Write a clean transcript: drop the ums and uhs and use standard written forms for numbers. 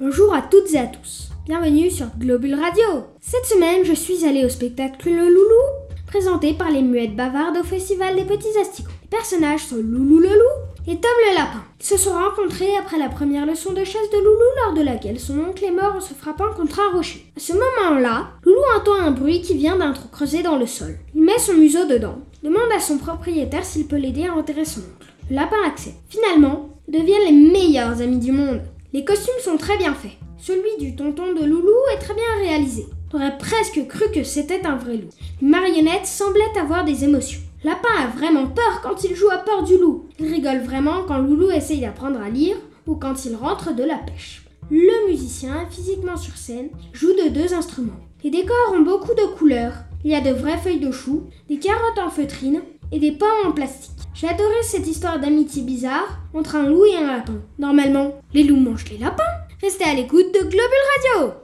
Bonjour à toutes et à tous, bienvenue sur Globule Radio. Cette semaine, je suis allée au spectacle Le Loulou, présenté par les muettes bavardes au Festival des Petits Asticots. Les personnages sont Loulou le loup et Tom le lapin. Ils se sont rencontrés après la première leçon de chasse de Loulou, lors de laquelle son oncle est mort en se frappant contre un rocher. À ce moment-là, Loulou entend un bruit qui vient d'un trou creusé dans le sol. Il met son museau dedans, demande à son propriétaire s'il peut l'aider à enterrer son oncle. Le lapin accepte. Finalement, ils deviennent les meilleurs amis du monde. Les costumes sont très bien faits. Celui du tonton de Loulou est très bien réalisé. On aurait presque cru que c'était un vrai loup. Les marionnettes semblaient avoir des émotions. Lapin a vraiment peur quand il joue à peur du loup. Il rigole vraiment quand Loulou essaye d'apprendre à lire ou quand il rentre de la pêche. Le musicien, physiquement sur scène, joue de 2 instruments. Les décors ont beaucoup de couleurs. Il y a de vraies feuilles de chou, des carottes en feutrine et des pommes en plastique. J'ai adoré cette histoire d'amitié bizarre entre un loup et un lapin. Normalement, les loups mangent les lapins. Restez à l'écoute de Globule Radio.